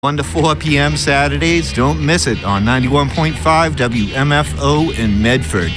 1 to 4 p.m. Saturdays. Don't miss it on 91.5 WMFO in Medford.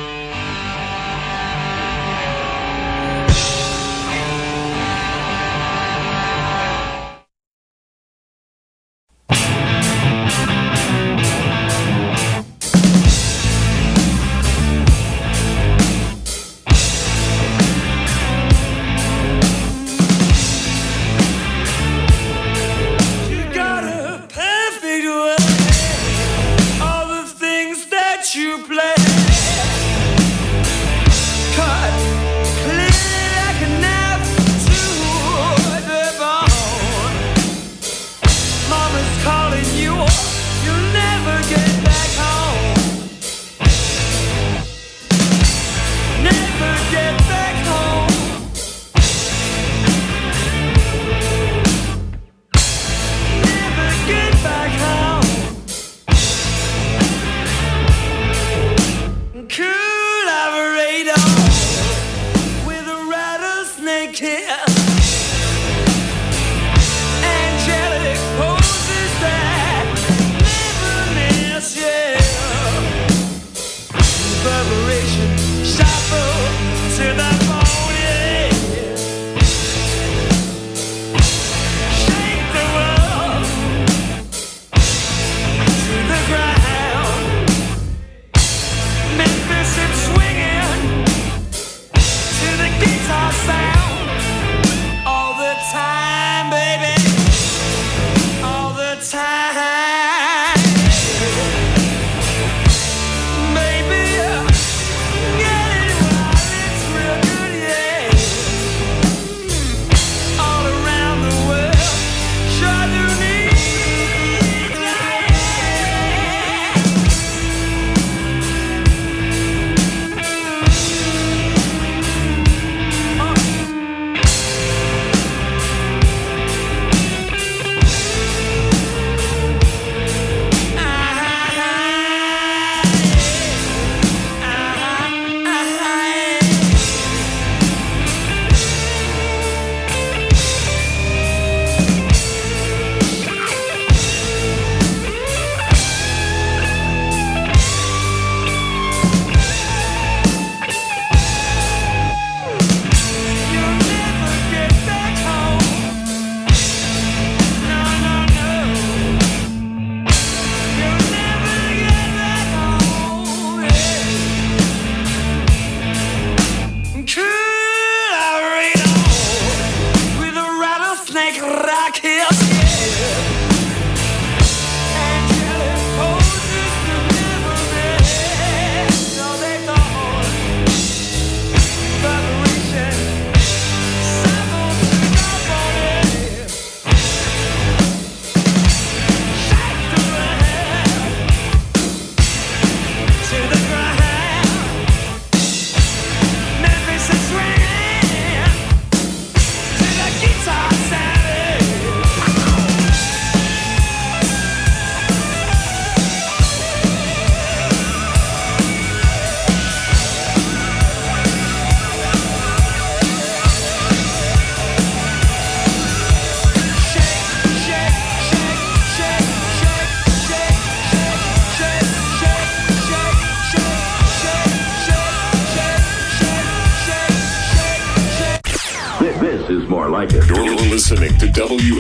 This is more like it. You're listening to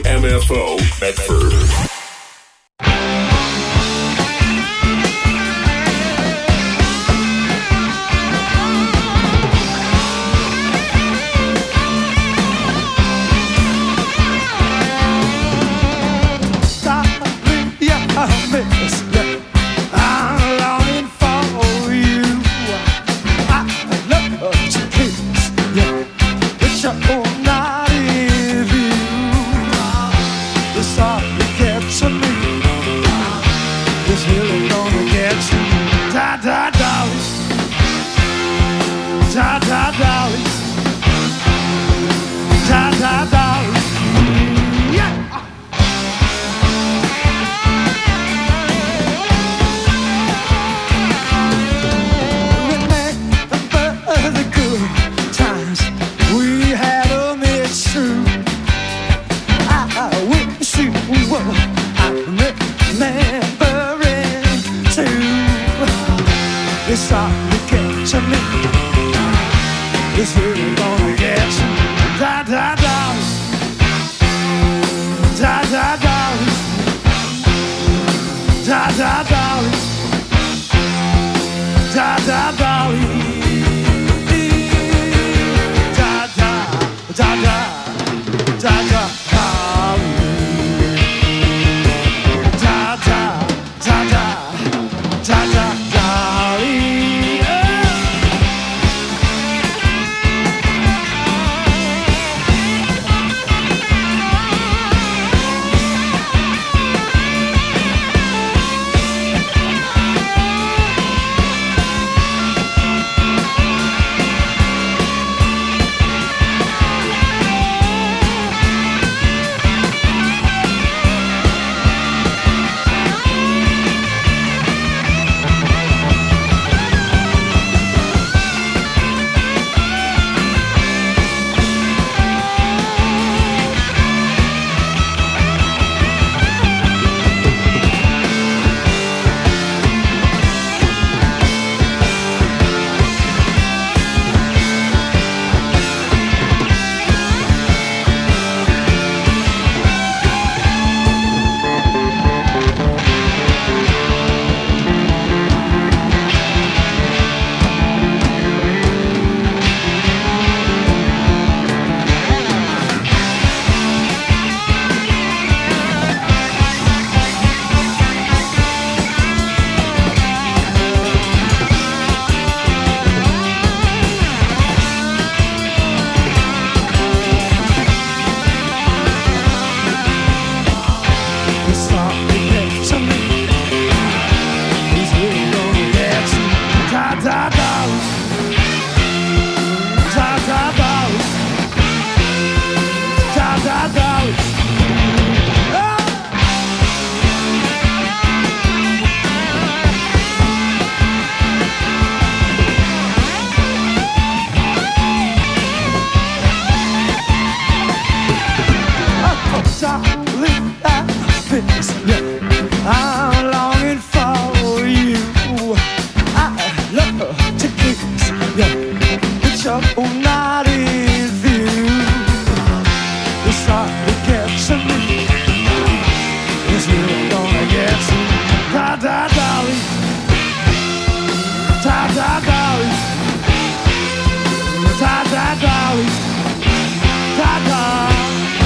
WMFO Medford. remembering too. It's all to get to me. It's really gonna get you. Da da da, da da da, da da da, da da da, da da da da da. I'm longing for you. I love to kiss you, put your night in view. It's hard to get to me. It's really gonna get to me. Da da dolly, da da dolly, da da dolly, da da.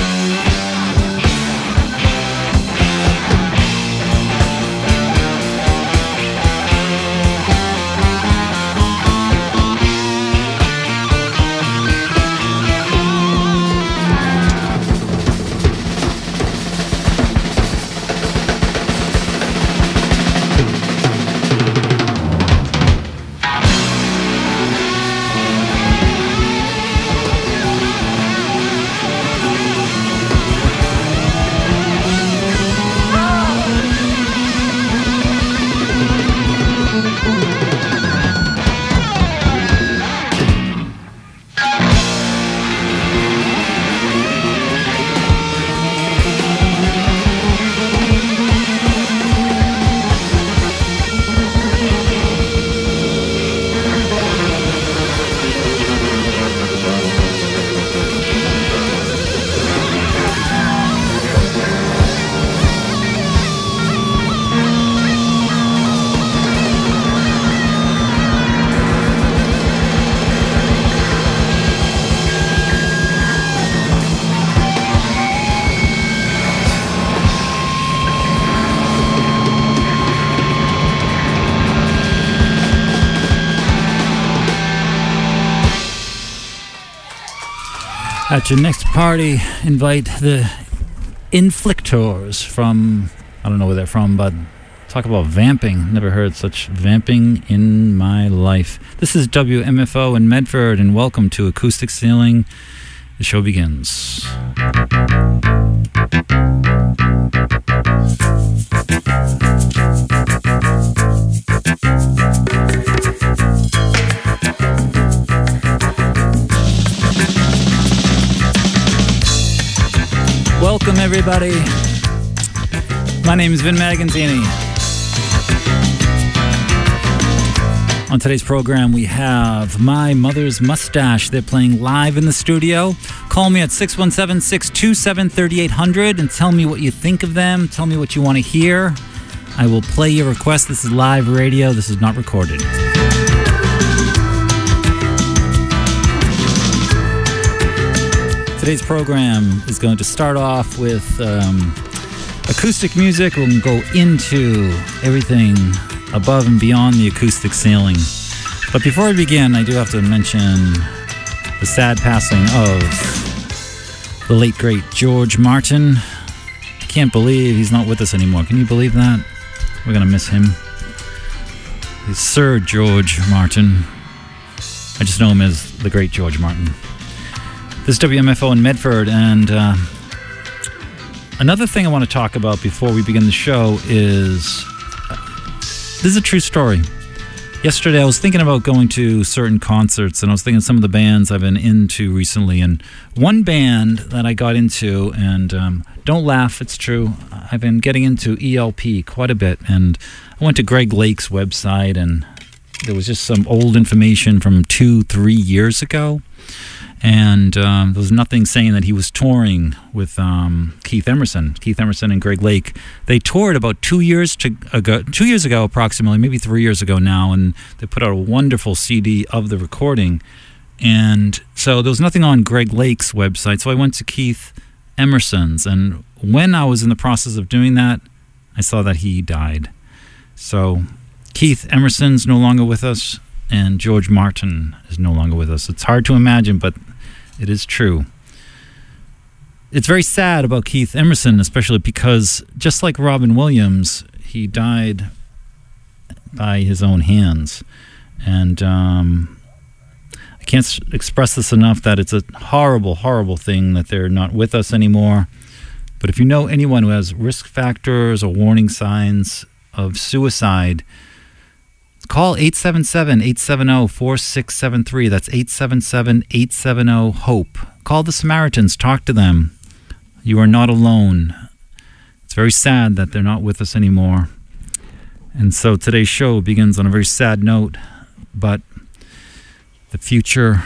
At your next party, invite the Inflictors from, I don't know where they're from, but talk about vamping. Never heard such vamping in my life. This is WMFO in Medford, and welcome to Acoustic Ceiling. The show begins. Welcome, everybody. My name is Vin Maganzini. On today's program, we have My Mother's Mustache. They're playing live in the studio. Call me at 617-627-3800 and tell me what you think of them. Tell me what you want to hear. I will play your request. This is live radio. This is not recorded. Today's program is going to start off with acoustic music. We'll go into everything above and beyond the acoustic ceiling. But before I begin, I do have to mention the sad passing of the late, great George Martin. I can't believe he's not with us anymore. Can you believe that? We're going to miss him. He's Sir George Martin. I just know him as the great George Martin. This is WMFO in Medford, and another thing I want to talk about before we begin the show is... this is a true story. Yesterday I was thinking about going to certain concerts, and I was thinking of some of the bands I've been into recently, and one band that I got into, and don't laugh, it's true, I've been getting into ELP quite a bit, and I went to Greg Lake's website, and there was just some old information from 2-3 years ago, and there was nothing saying that he was touring with Keith Emerson and Greg Lake. They toured about 2 years ago approximately, maybe 3 years ago now, and they put out a wonderful CD of the recording. And so there was nothing on Greg Lake's website, so I went to Keith Emerson's, and when I was in the process of doing that, I saw that he died. So Keith Emerson's no longer with us, and George Martin is no longer with us. It's hard to imagine, but it is true. It's very sad about Keith Emerson, especially because, just like Robin Williams, he died by his own hands. And I can't express this enough that it's a horrible, horrible thing that they're not with us anymore. But if you know anyone who has risk factors or warning signs of suicide, call 877-870-4673. That's 877-870-HOPE. Call the Samaritans. Talk to them. You are not alone. It's very sad that they're not with us anymore. And so today's show begins on a very sad note, but the future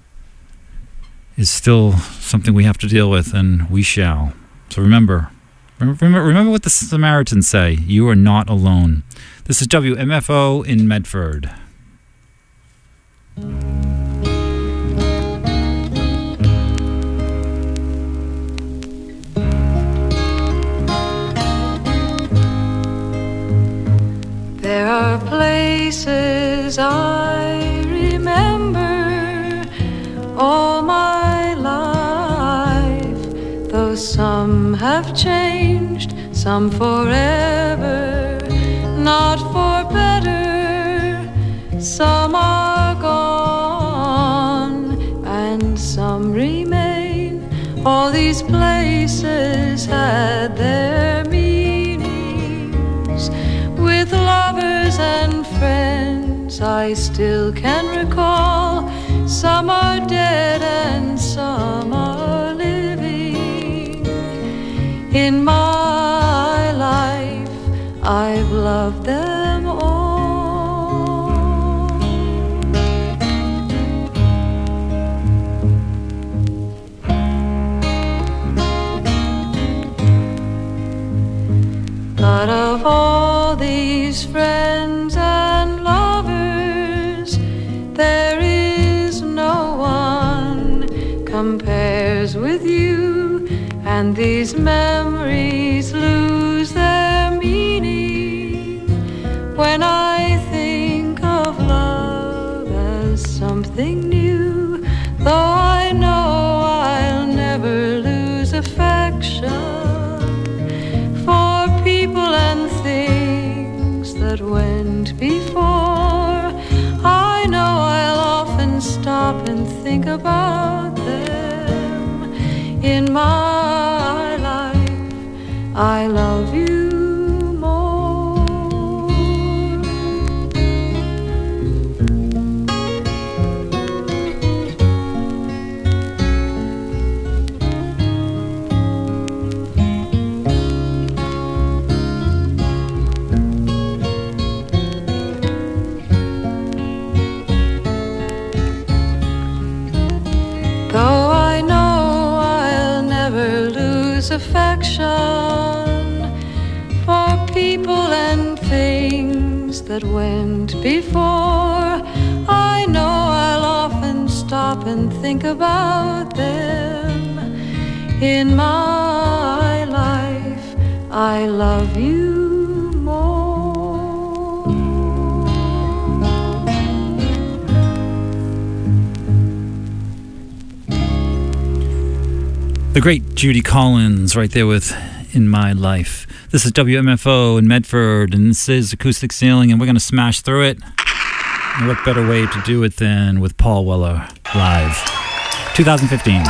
is still something we have to deal with, and we shall. So remember what the Samaritans say. You are not alone. This is WMFO in Medford. There are places I remember all my life, though some have changed, some forever, not for better. Some are gone and some remain. All these places had their meanings. With lovers and friends I still can recall. Some are dead and some are living. In my life I've loved them all. But of all these friends and lovers, there is no one compares with you, and these memories lose their meaning when I think of love as something new. Though I know I'll never lose affection for people and things that went before, I know I'll often stop and think about them. In my life I love you more. that went before. I know I'll often stop and think about them. In my life, I love you more. The great Judy Collins right there with In My Life. This is WMFO in Medford, and this is Acoustic Ceiling, and we're going to smash through it. And what better way to do it than with Paul Weller live. 2015.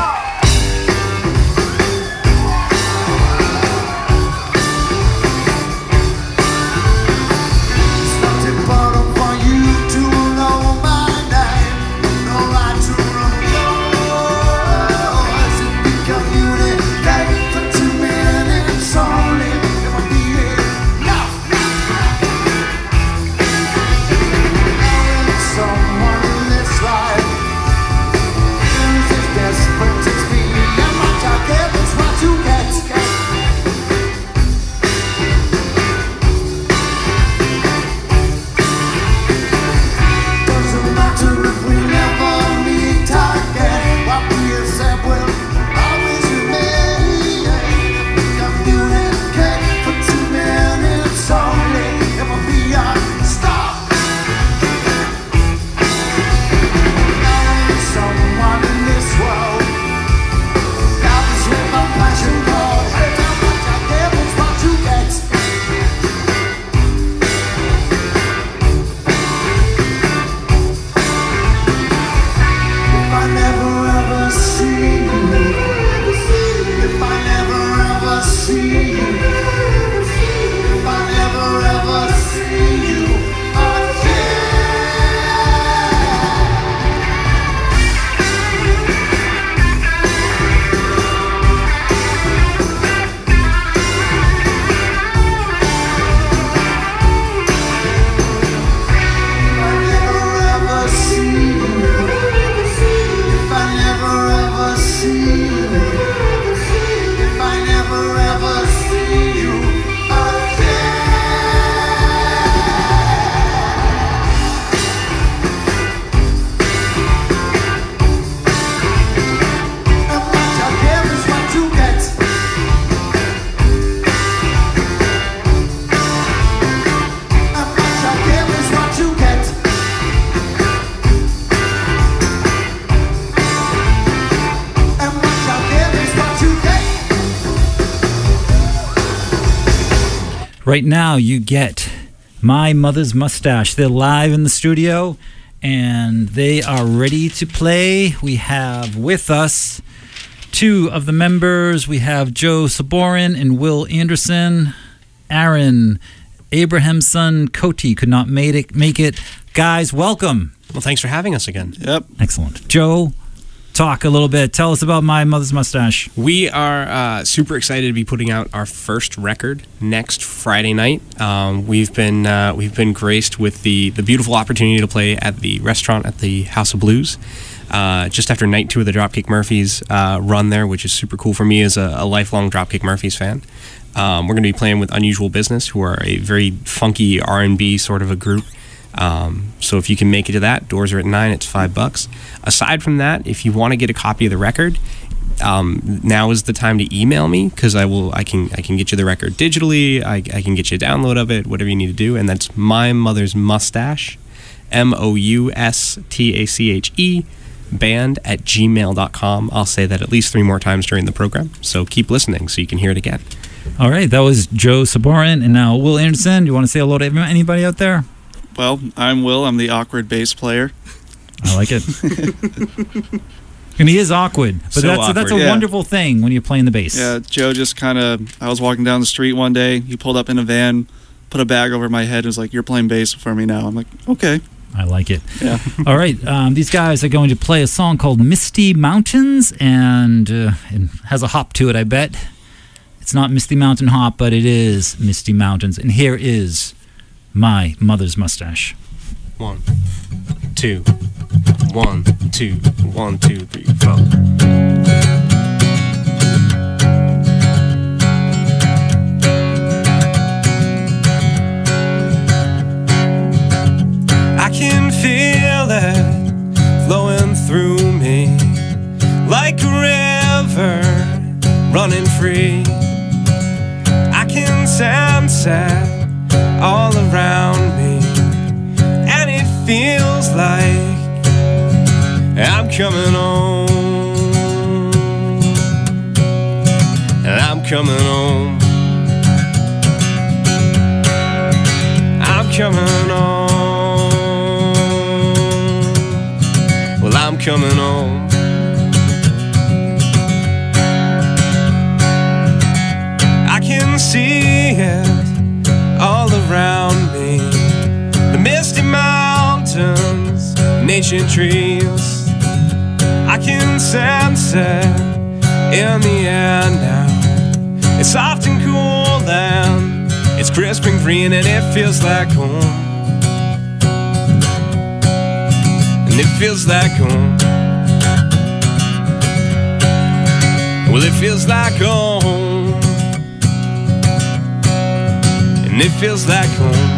Right now, you get My Mother's Mustache. They're live in the studio, and they are ready to play. We have with us two of the members. We have Joe Saborin and Will Anderson. Aaron Abrahamson Cote could not make it. Guys, welcome. Well, thanks for having us again. Yep. Excellent. Joe, talk a little bit. Tell us about My Mother's Mustache. We are super excited to be putting out our first record next Friday night. We've been graced with the beautiful opportunity to play at the restaurant at the House of Blues just after night 2 of the Dropkick Murphys run there, which is super cool for me as a lifelong Dropkick Murphys fan. We're going to be playing with Unusual Business, who are a very funky R&B sort of a group. So if you can make it to that, doors are at 9. It's $5. Aside from that, if you want to get a copy of the record, now is the time to email me, because I can get you the record digitally. I can get you a download of it, whatever you need to do, and that's My Mother's Mustache, MOUSTACHE band@gmail.com. I'll say that at least 3 more times during the program, so keep listening so you can hear it again. All right, that was Joe Saborin, and now Will Anderson. You want to say hello to anybody out there? Well, I'm Will. I'm the awkward bass player. I like it. And he is awkward, but So that's a Yeah. wonderful thing when you're playing the bass. Yeah, Joe just I was walking down the street one day. He pulled up in a van, put a bag over my head, and was like, "You're playing bass for me now." I'm like, "Okay." I like it. Yeah. All right, these guys are going to play a song called Misty Mountains, and it has a hop to it, I bet. It's not Misty Mountain Hop, but it is Misty Mountains. And here is My Mother's Mustache. 1, 2, 1, 2, 1, 2, 3, 4. sunset all around me, and it feels like I'm coming home. I'm coming home. I'm coming home. Well, I'm coming home. I can see it all around me. The misty mountains, ancient trees. I can sense it in the air now. It's soft and cool and it's crisp and green, and it feels like home. And it feels like home. Well, it feels like home. And it feels like home.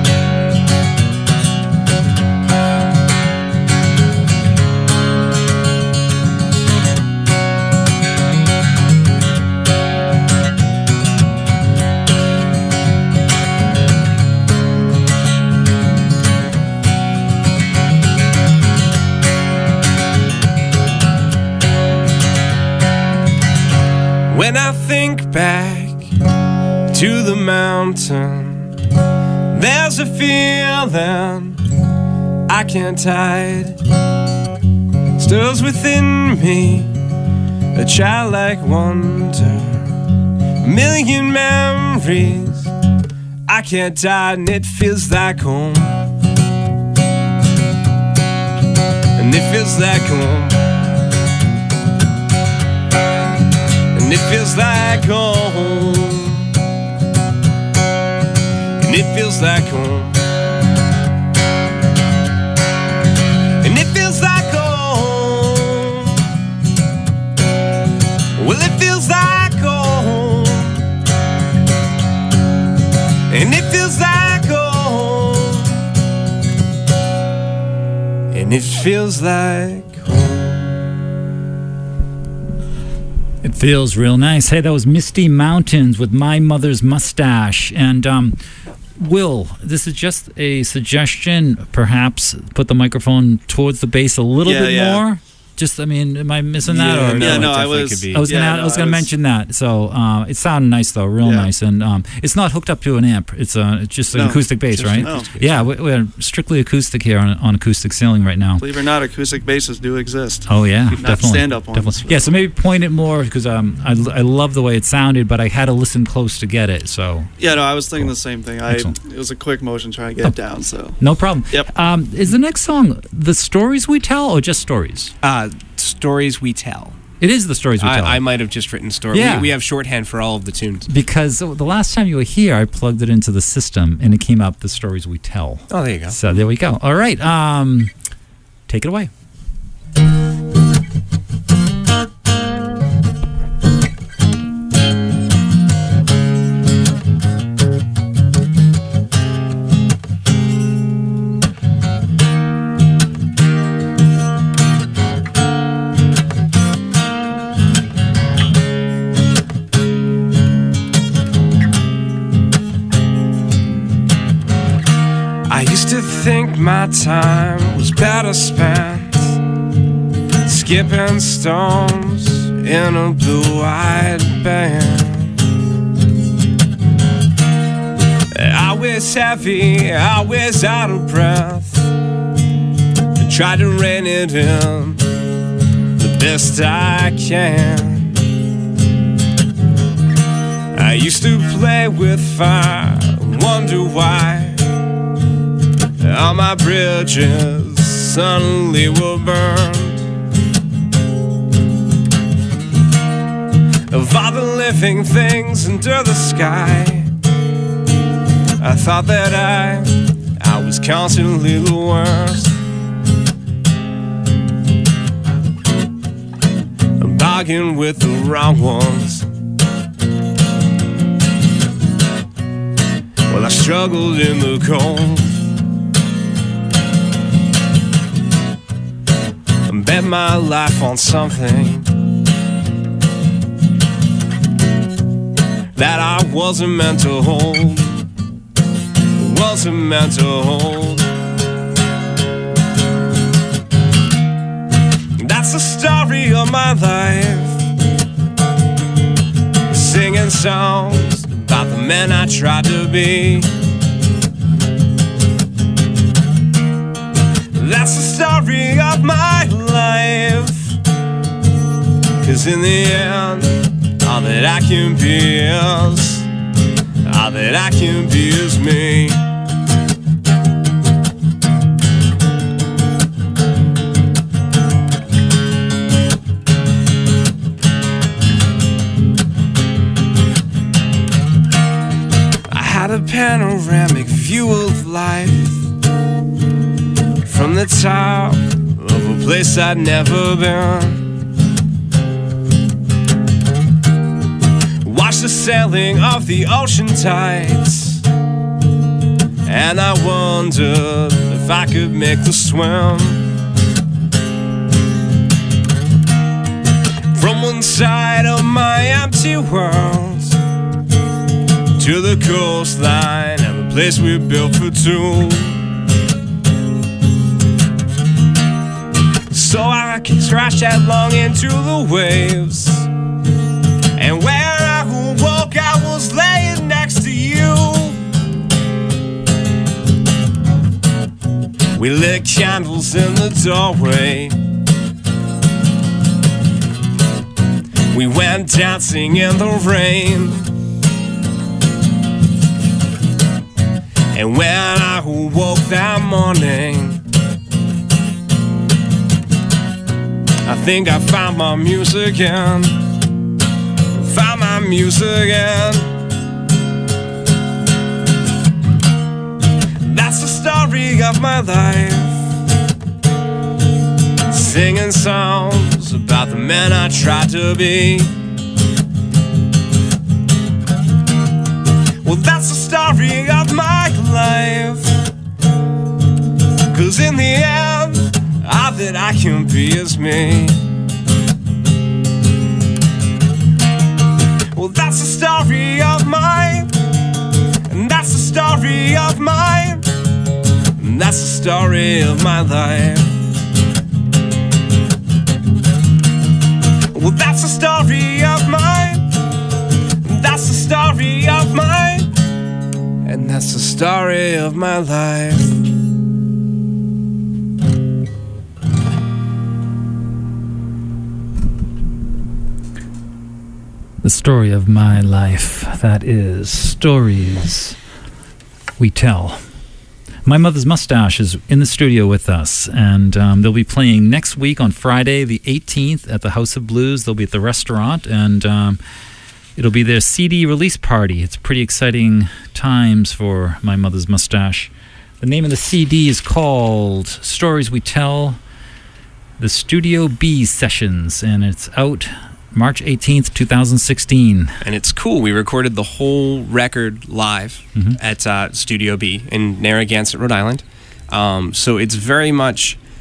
When I think back to the mountain, there's a feeling I can't hide. Stirs within me a childlike wonder, a million memories I can't hide, and it feels like home. And it feels like home. And it feels like home. And it feels like home. And it feels like home. Well, it feels like home. And it feels like home. And it feels like It feels real nice. Hey, that was Misty Mountains with My Mother's Mustache. And Will, this is just a suggestion. Perhaps put the microphone towards the bass a little bit more. Just, I mean, am I missing that? Or I was going to mention that. So it sounded nice, though, real nice. And it's not hooked up to an amp. It's just an acoustic bass, right? No. Yeah, we're strictly acoustic here on Acoustic Ceiling right now. Believe it or not, acoustic basses do exist. Oh, yeah, not definitely. stand-up ones. Definitely. Yeah, so maybe point it more, because I love the way it sounded, but I had to listen close to get it. So yeah, no, I was thinking the same thing. It was a quick motion trying to get it down. So no problem. Yep. Is the next song The Stories We Tell or just Stories? Stories We Tell. It is The Stories We Tell. I might have just written story. Yeah. We have shorthand for all of the tunes. Because the last time you were here, I plugged it into the system, and it came up The Stories We Tell. Oh, there you go. So there we go. All right. Take it away. Think my time was better spent skipping stones in a blue-eyed band. I was heavy, I was out of breath, I tried to rein it in the best I can. I used to play with fire, wonder why all my bridges suddenly were burned. Of all the living things under the sky, I thought that I was constantly the worst. I'm bargaining with the wrong ones. Well, I struggled in the cold, bet my life on something that I wasn't meant to hold. sentimental hold. That's the story of my life, singing songs about the man I tried to be. That's the story of my life, 'cause in the end, all that I can be is, all that I can be is me. I had a panoramic view of life from the top of a place I'd never been. Watched the sailing of the ocean tides, and I wondered if I could make the swim. From one side of my empty world to the coastline and the place we built for two. So I crashed headlong into the waves, and where I woke I was laying next to you. We lit candles in the doorway, we went dancing in the rain. And when I woke that morning, I think I found my muse again. Found my muse again. That's the story of my life, singing songs about the man I tried to be. Well, that's the story of my life, 'cause in the end, all that I can be is me. Well, that's the story of mine, and that's the story of mine, and that's the story of my life. Well, that's the story of mine, and that's the story of mine, and that's the story of my life. The story of my life. That is Stories We Tell. My Mother's Mustache is in the studio with us, and they'll be playing next week on Friday, the 18th, at the House of Blues. They'll be at the restaurant, and it'll be their CD release party. It's pretty exciting times for My Mother's Mustache. The name of the CD is called Stories We Tell, the Studio B Sessions, and it's out March 18th, 2016. And it's cool. We recorded the whole record live at Studio B in Narragansett, Rhode Island. So it's very much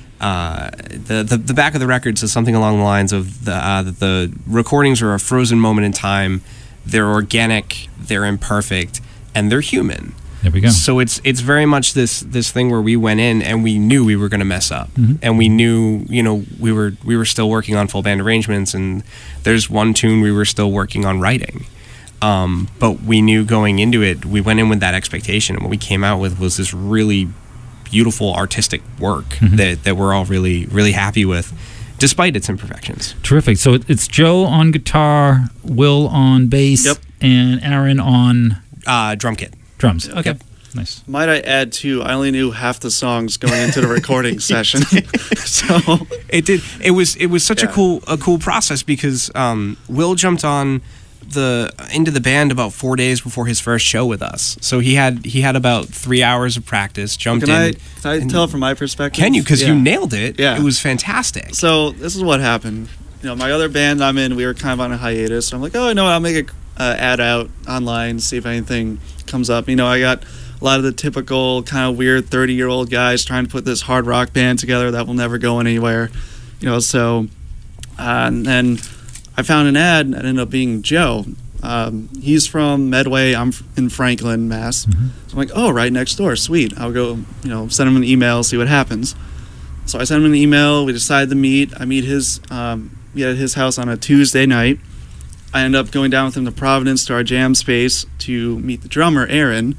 the back of the record says something along the lines of the recordings are a frozen moment in time. They're organic, they're imperfect, and they're human. There we go. So it's very much this thing where we went in and we knew we were going to mess up, and we knew, you know, we were still working on full band arrangements, and there's one tune we were still working on writing, but we knew going into it, we went in with that expectation, and what we came out with was this really beautiful artistic work that we're all really really happy with, despite its imperfections. Terrific. So it's Joe on guitar, Will on bass, and Aaron on drum kit. Drums. Okay. Yep. Nice. Might I add too? I only knew half the songs going into the recording session, so it was such a cool process, because Will jumped on into the band about 4 days before his first show with us. So he had about 3 hours of practice. Jumped in. Can I tell from my perspective? Can you? Because you nailed it. Yeah. It was fantastic. So this is what happened. You know, my other band I'm in, we were kind of on a hiatus. So I'm like, oh, you know what? I'll make a ad out online, see if anything comes up. You know, I got a lot of the typical kind of weird 30-year-old guys trying to put this hard rock band together that will never go anywhere. You know, so and then I found an ad that ended up being Joe. He's from Medway. I'm in Franklin, Mass. So I'm like, oh, right next door. Sweet. I'll go, send him an email, see what happens. So I send him an email. We decide to meet. I meet at his house on a Tuesday night. I end up going down with him to Providence to our jam space to meet the drummer, Aaron.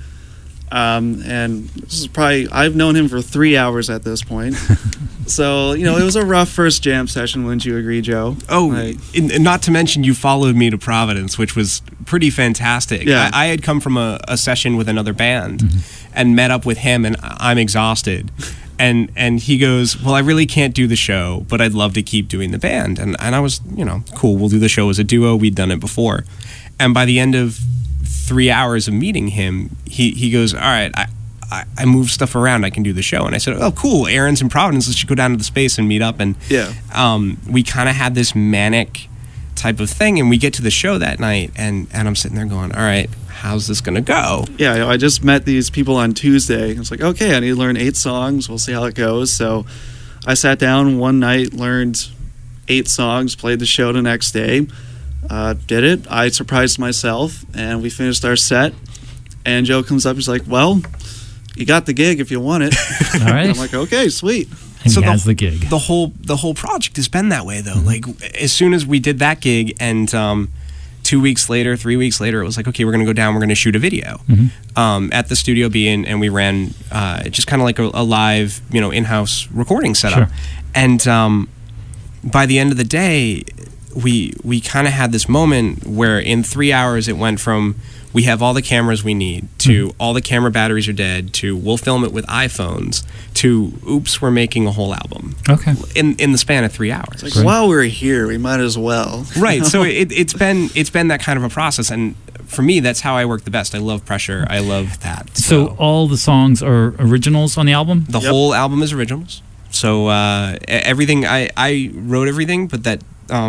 And this is probably, I've known him for 3 hours at this point. So, it was a rough first jam session, wouldn't you agree, Joe? Oh, not to mention you followed me to Providence, which was pretty fantastic. Yeah. I had come from a session with another band and met up with him, and I'm exhausted. And he goes, well, I really can't do the show, but I'd love to keep doing the band. And I was, cool, we'll do the show as a duo. We'd done it before. And by the end of 3 hours of meeting him, he goes, all right, I move stuff around, I can do the show. And I said, oh, cool, Aaron's in Providence, let's go down to the space and meet up. And we kind of had this manic type of thing, and we get to the show that night, and I'm sitting there going, all right, how's this going to go? Yeah, I just met these people on Tuesday. It's like, okay, I need to learn 8 songs. We'll see how it goes. So I sat down one night, learned 8 songs, played the show the next day, did it. I surprised myself, and we finished our set. And Joe comes up, he's like, well, you got the gig if you want it. All right. I'm like, okay, sweet. And so he has the gig. The whole project has been that way, though. Like, as soon as we did that gig, and 2 weeks later, 3 weeks later, it was like, okay, we're going to go down, we're going to shoot a video at the Studio B, and we ran just kind of like a live, in-house recording setup. Sure. And by the end of the day, we kind of had this moment where in 3 hours it went from we have all the cameras we need to all the camera batteries are dead to we'll film it with iPhones to oops, we're making a whole album. Okay. In the span of 3 hours. It's like, while we're here, we might as well. Right. So it's been that kind of a process, and for me, that's how I work the best. I love pressure. I love that. So all the songs are originals on the album? The whole album is originals. So everything I wrote everything, but that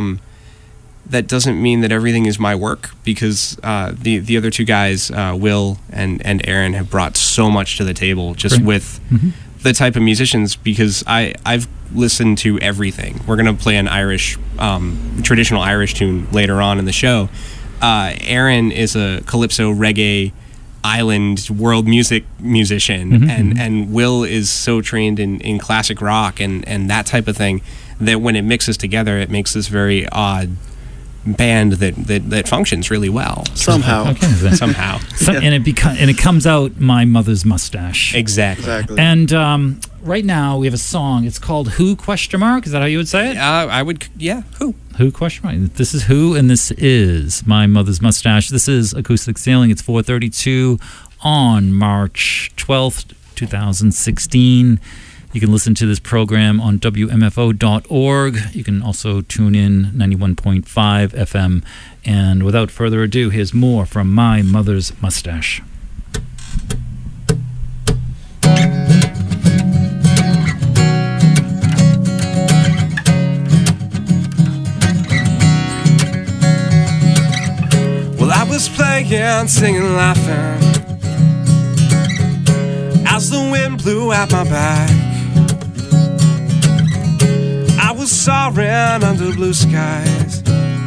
doesn't mean that everything is my work, because the other 2 guys, Will and Aaron, have brought so much to the table just with the type of musicians, because I've listened to everything. We're going to play an Irish, traditional Irish tune later on in the show. Aaron is a calypso reggae island world music musician, and Will is so trained in classic rock and that type of thing that when it mixes together, it makes this very odd band that functions really well somehow. Okay, somehow. And it comes out My Mother's Mustache. Exactly. And right now we have a song. It's called Who ? Is that how you would say it? I would. Yeah. Who? Who ? This is Who, and this is My Mother's Mustache. This is Acoustic Ceiling. It's 4:32 on March 12th, 2016. You can listen to this program on WMFO.org. You can also tune in 91.5 FM. And without further ado, here's more from My Mother's Mustache. Well, I was playing, singing, laughing as the wind blew at my back. I was soaring under blue skies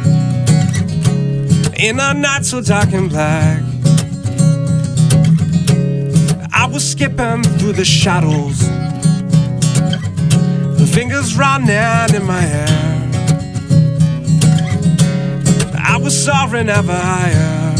in a night so dark and black. I was skipping through the shadows, the fingers running in my hair. I was soaring ever higher,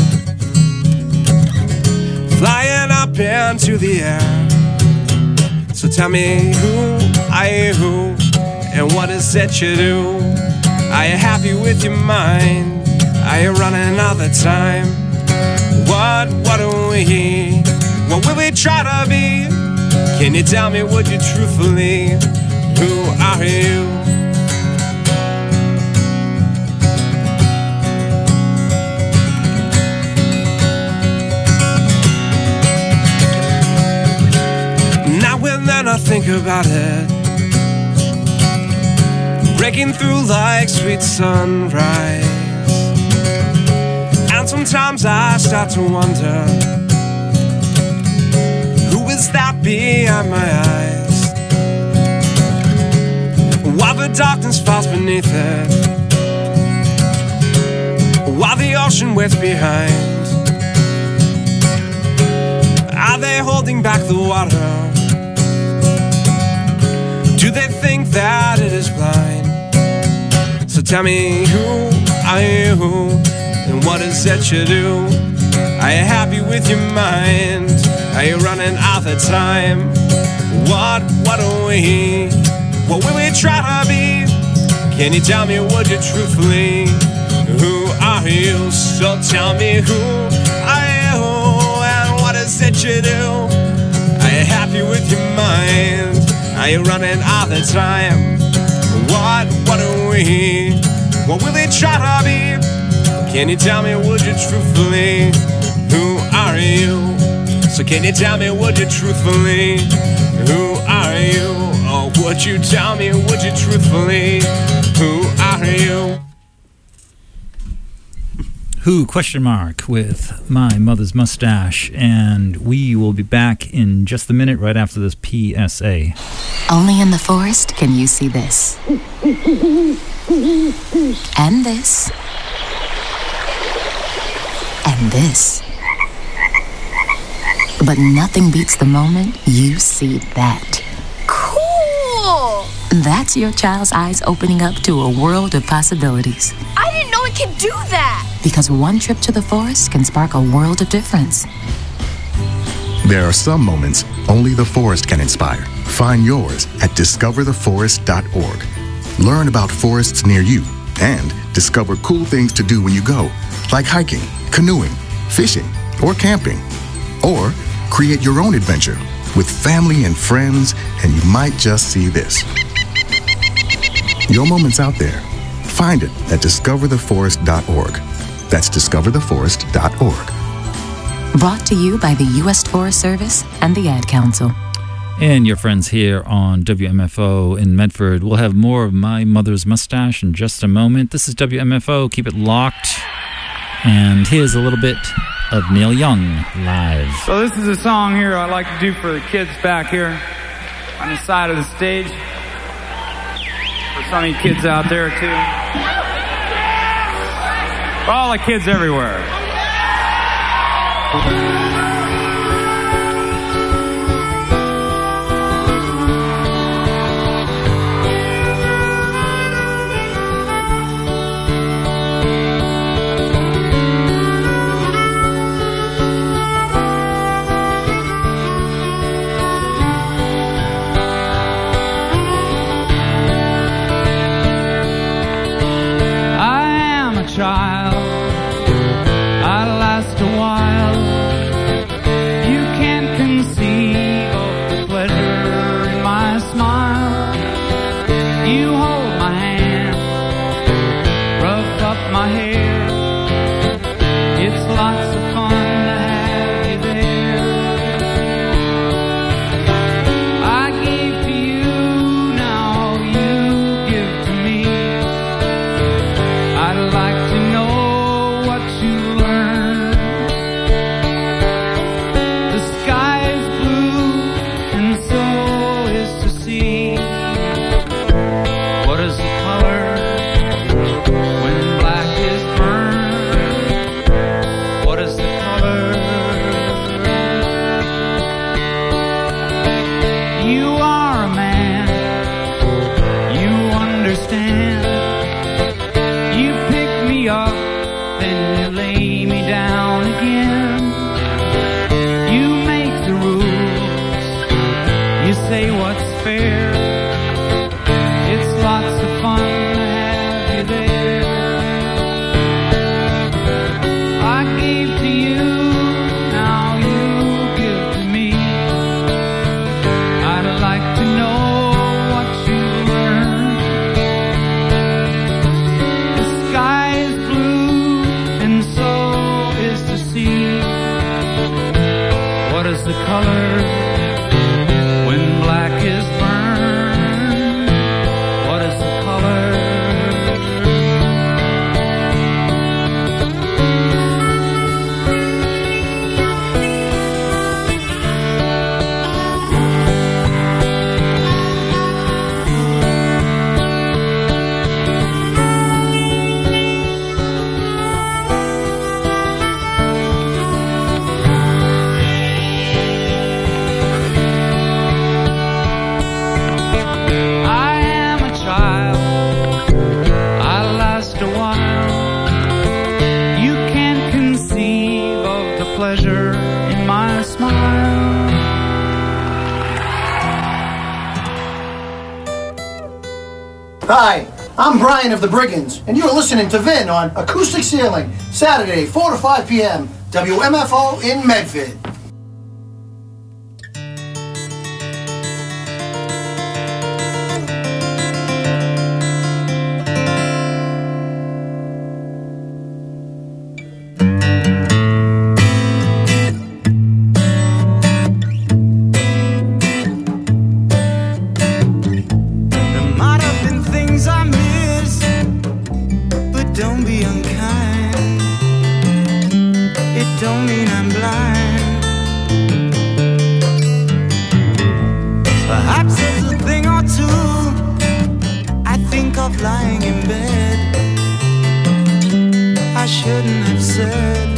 flying up into the air. So tell me, who are you? And what is it you do? Are you happy with your mind? Are you running out of time? What are we? What will we try to be? Can you tell me, would you truthfully? Who are you? Now and then I think about it, breaking through like sweet sunrise. And sometimes I start to wonder, who is that behind my eyes? While the darkness falls beneath it, while the ocean waits behind? Are they holding back the water? Do they think that it is blind? So tell me, who are you? And what is it you do? Are you happy with your mind? Are you running out of time? What are we? What will we try to be? Can you tell me, would you truthfully? Who are you? So tell me, who are you? And what is it you do? Are you happy with your mind? Are you running out of time? What are we? What will we try to be? Can you tell me, would you truthfully? Who are you? So can you tell me, would you truthfully? Who are you? Oh, would you tell me, would you truthfully? Who are you? Who, question mark, with My Mother's Mustache. And we will be back in just a minute right after this PSA. Only in the forest can you see this. And this. And this. But nothing beats the moment you see that. Cool! That's your child's eyes opening up to a world of possibilities. I didn't know it could do that! Because one trip to the forest can spark a world of difference. There are some moments only the forest can inspire. Find yours at discovertheforest.org. Learn about forests near you and discover cool things to do when you go, like hiking, canoeing, fishing, or camping. Or create your own adventure with family and friends, and you might just see this. Your moment's out there. Find it at discovertheforest.org. That's discovertheforest.org. Brought to you by the U.S. Forest Service and the Ad Council. And your friends here on WMFO in Medford. We'll have more of My Mother's Mustache in just a moment. This is WMFO. Keep it locked. And here's a little bit of Neil Young live. So this is a song here I like to do for the kids back here on the side of the stage. For some of you kids out there too. For all the kids everywhere. Child, I last a while. Hi, I'm Brian of the Brigands, and you're listening to Vin on Acoustic Ceiling, Saturday, 4 to 5 p.m., WMFO in Medford. Lying in bed, I shouldn't have said,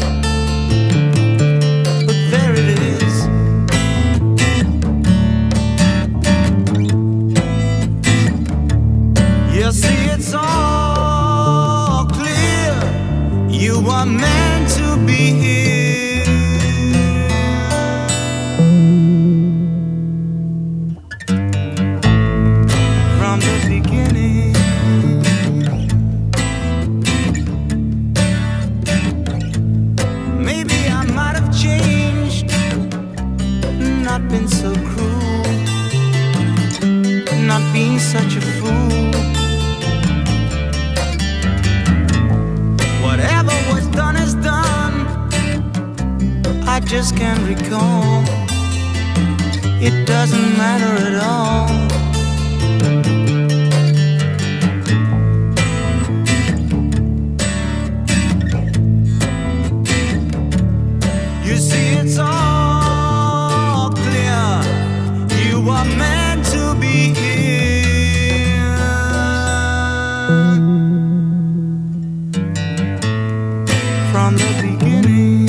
but there it is. You see, it's all clear. You are meant to be here. From the beginning. Not been so cruel, not being such a fool. Whatever was done is done. I just can't recall. It doesn't matter at all. You see, it's all clear. You are meant to be here. From the beginning.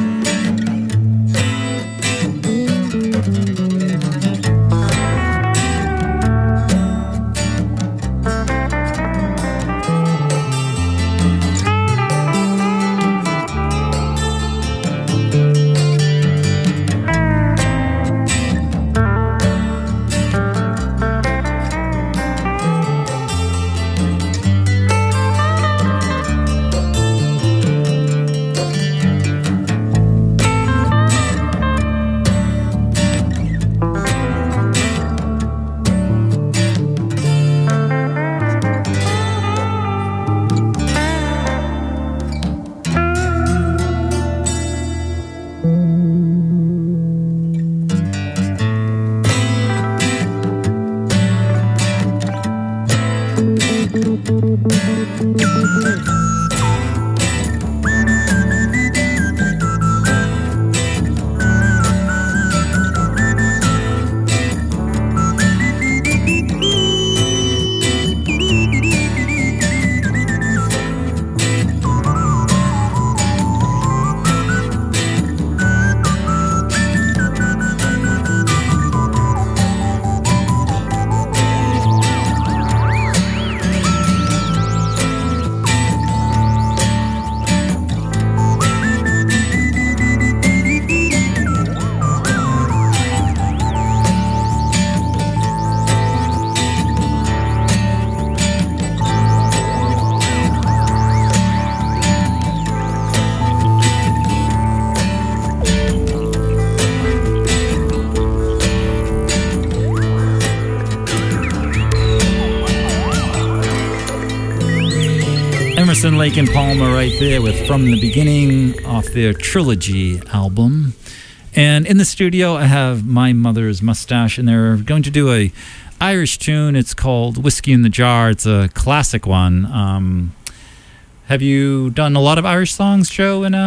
Emerson, Lake and Palmer right there with From the Beginning off their Trilogy album. And in the studio, I have My Mother's Mustache, and they're going to do a Irish tune. It's called Whiskey in the Jar. It's a classic one. Have you done a lot of Irish songs, Joe? And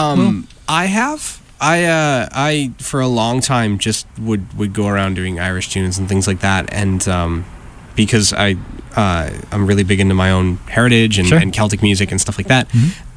I have. I for a long time just would go around doing Irish tunes and things like that, and because I'm really big into my own heritage and, Sure. and Celtic music and stuff like that.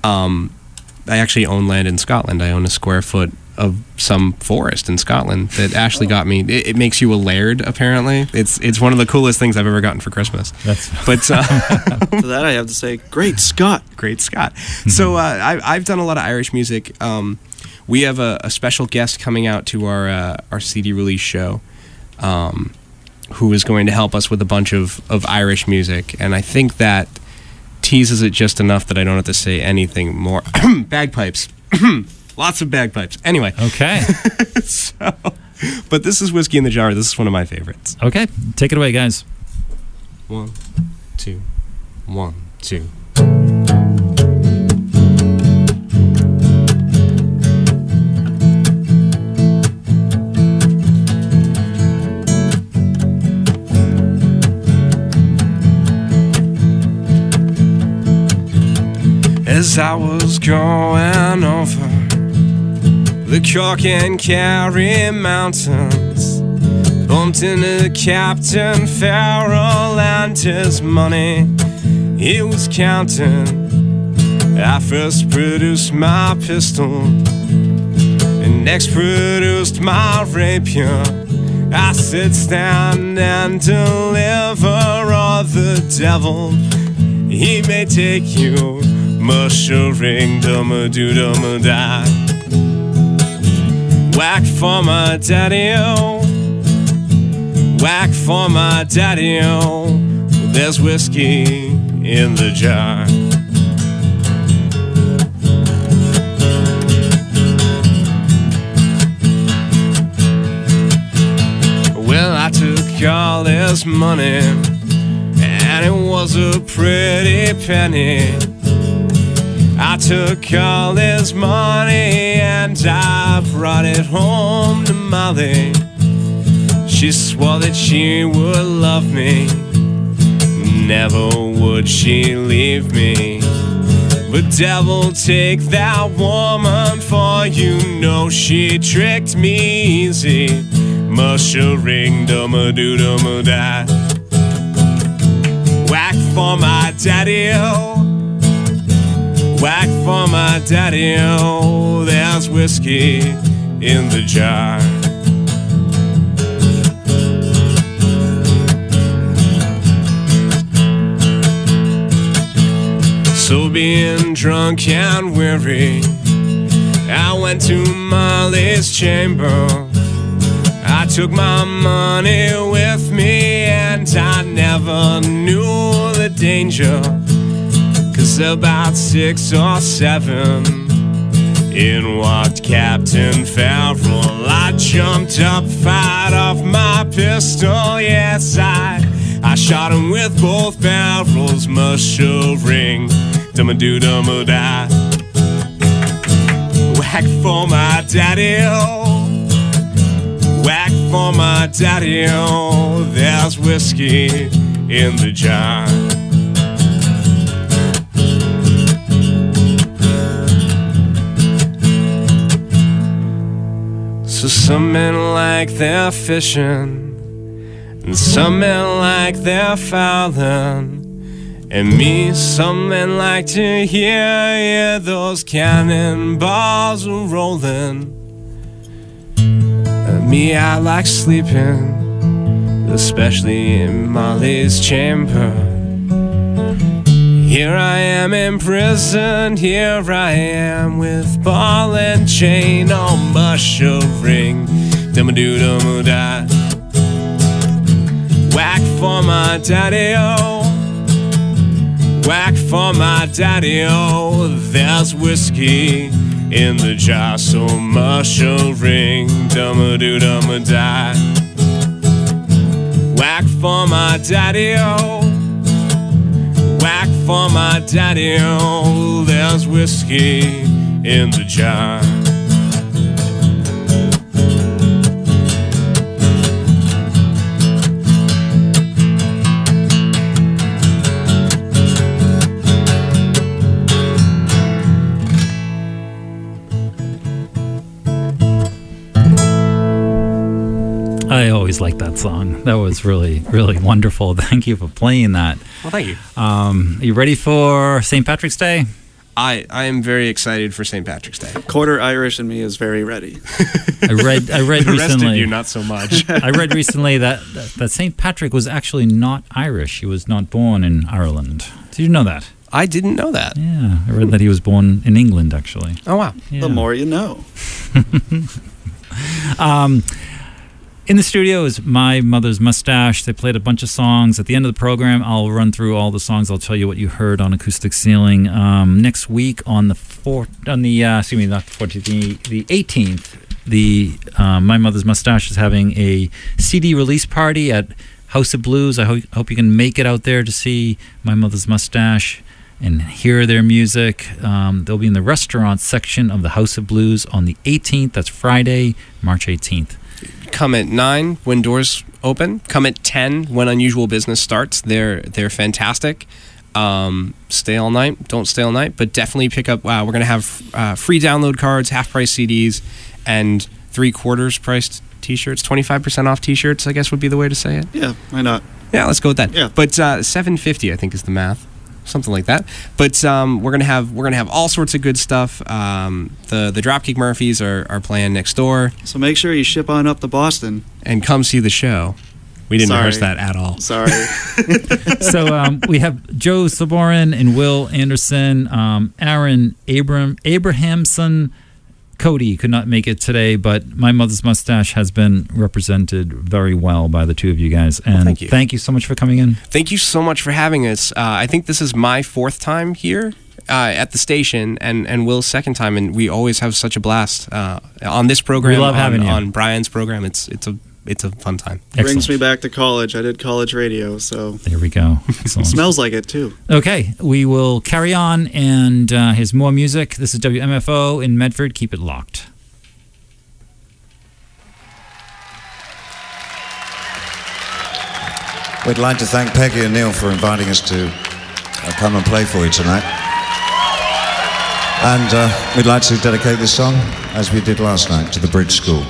I actually own land in Scotland. I own a square foot of some forest in Scotland that Ashley got me. It makes you a laird, apparently. It's one of the coolest things I've ever gotten for Christmas. But To that I have to say, great Scott. Great Scott. So I've done a lot of Irish music. We have a special guest coming out to our CD release show who is going to help us with a bunch of Irish music, and I think that teases it just enough that I don't have to say anything more. Bagpipes. Lots of bagpipes. Anyway. Okay. But this is Whiskey in the Jar. This is one of my favorites. Okay. Take it away, guys. 1, 2, 1, 2. As I was going over the Cork and Kerry mountains, bumped into Captain Farrell and his money he was counting. I first produced my pistol and next produced my rapier. I said, stand and deliver, or the devil, he may take you. Mushering, dum-a-doo-dum-a-die. Whack for my daddy-o, whack for my daddy-o. There's whiskey in the jar. Well, I took all his money, and it was a pretty penny. I took all his money and I brought it home to Molly. She swore that she would love me, never would she leave me. But devil take that woman, for you know she tricked me easy. Mushering, dum-a-doo-dum-a-die. Whack for my daddy-o, whack for my daddy-o. There's whiskey in the jar. So being drunk and weary, I went to Molly's chamber. I took my money with me and I never knew the danger. 'Cause about 6 or 7, in walked Captain Farrell. I jumped up, fired off my pistol. Yes, I shot him with both barrels. Mushering, dum-a-doo-dum-a-die. Whack for my daddy-o, whack for my daddy-o. There's whiskey in the jar. So some men like their fishing, and some men like their fowling, and me, some men like to hear those cannonballs rolling. And me, I like sleeping, especially in Molly's chamber. Here I am in prison, here I am with ball and chain, all mushering, dum-a-doo-dum-a-die. Whack for my daddy-o, whack for my daddy-o. There's whiskey in the jar, so mushering, dum-a-doo-dum-a-die. Whack for my daddy-o, whack for my daddy-o. There's whiskey in the jar. I always liked that song. That was really, really wonderful. Thank you for playing that. Well, thank you. Are you ready for St. Patrick's Day? I am very excited for St. Patrick's Day. Quarter Irish in me is very ready. I read the recently. rest of you, not so much. I read recently that St. Patrick was actually not Irish. He was not born in Ireland. Did you know that? I didn't know that. Yeah, I read that he was born in England, actually. Oh, wow. Yeah. The more you know. In the studio is My Mother's Mustache. They played a bunch of songs. At the end of the program, I'll run through all the songs. I'll tell you what you heard on Acoustic Ceiling. Next week on the 18th, My Mother's Mustache is having a CD release party at House of Blues. I hope you can make it out there to see My Mother's Mustache and hear their music. They'll be in the restaurant section of the House of Blues on the 18th. That's Friday, March 18th. Come at 9 when doors open. Come at 10 when Unusual Business starts. They're fantastic. Stay all night. Don't stay all night, but definitely pick up. We're going to have free download cards, half-price CDs, and 3/4 priced T-shirts. 25% off T-shirts, I guess would be the way to say it. Yeah, why not? Yeah, let's go with that. Yeah. But $7.50, I think, is the math. Something like that. But we're gonna have all sorts of good stuff. The Dropkick Murphys are playing next door. So make sure you ship on up to Boston and come see the show. We didn't rehearse that at all. Sorry. So we have Joe Saborin and Will Anderson, Aaron Abrahamson. Cody could not make it today, but My Mother's Mustache has been represented very well by the two of you guys. And thank you so much for coming in. Thank you so much for having us. I think this is my 4th time here at the station, and Will's 2nd time, and we always have such a blast on this program. We love having you. On Brian's program. It's a fun time. Brings me back to college. I did college radio, so there we go. It smells like it too. Okay, we will carry on, and here's more music. This is WMFO in Medford. Keep it locked. We'd like to thank Peggy and Neil for inviting us to come and play for you tonight. And we'd like to dedicate this song, as we did last night, to the Bridge School.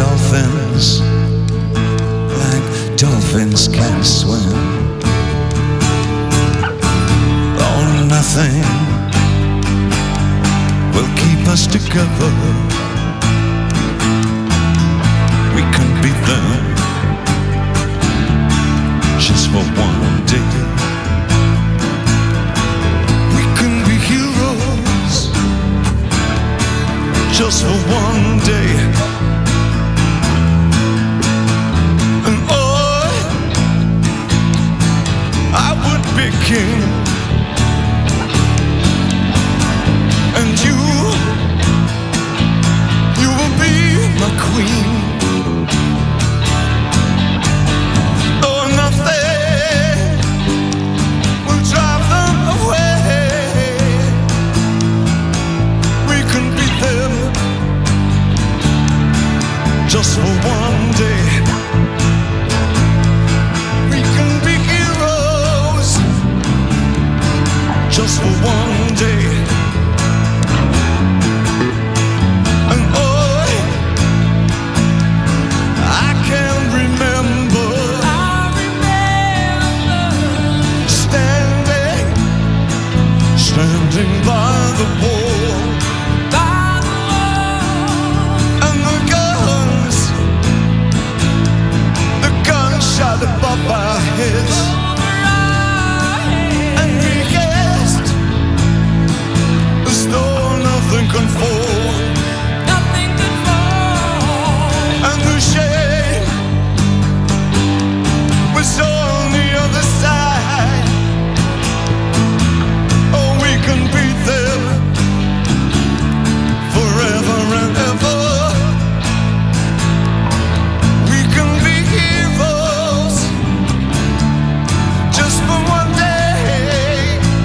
Dolphins can swim. us together. We can be them just for one day. We can be heroes just for one day. And I would be king, and you will be my queen. Oh, nothing will drive them away. We can be them just for one day. We can be heroes just for one day. And I can remember, standing by the wall, and the guns shot above our heads, and we guessed as though nothing can fall, and the shame was on the other side. Oh, we can beat them forever and ever. We can be heroes just for one day.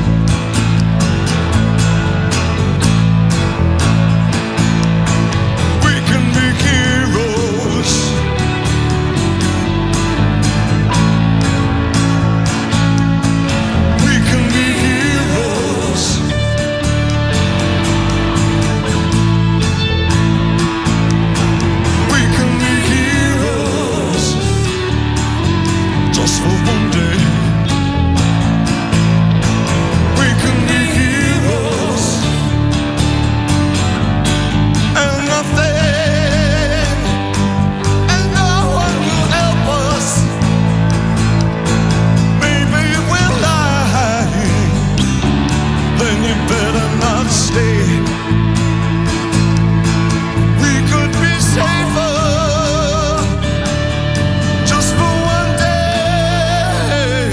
We can be heroes. We can be heroes. We can be heroes just for one day. We can be heroes, and nothing and no one will help us. Maybe we're lying, then you better not stay. We could be safer just for one day.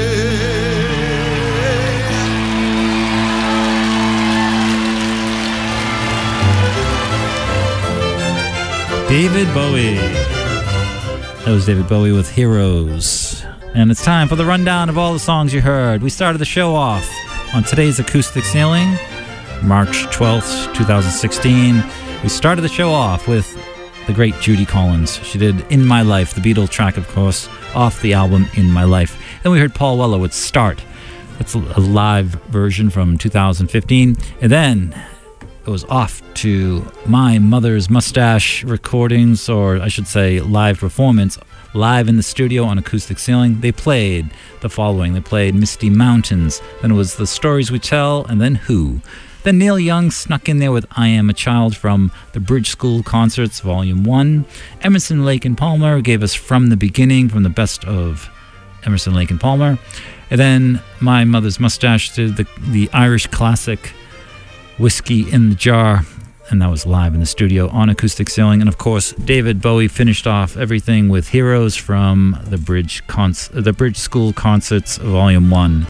David Bowie. That was David Bowie with Heroes. And it's time for the rundown of all the songs you heard. We started the show off on today's Acoustic Ceiling, March 12th, 2016. We started the show off with the great Judy Collins. She did In My Life, the Beatles track, of course, off the album In My Life. Then we heard Paul Weller with Start. That's a live version from 2015. And then it was off to My Mother's Mustache recordings, or I should say live performance, live in the studio on Acoustic Ceiling. They played the following. They played Misty Mountains, then it was The Stories We Tell, and then Who. Then Neil Young snuck in there with I Am a Child from the Bridge School Concerts, Volume 1. Emerson, Lake and Palmer gave us From the Beginning, from the best of Emerson, Lake and Palmer. And then My Mother's Mustache did the Irish classic Whiskey in the Jar, and that was live in the studio on Acoustic Ceiling. And of course, David Bowie finished off everything with Heroes from the Bridge School Concerts, Volume 1.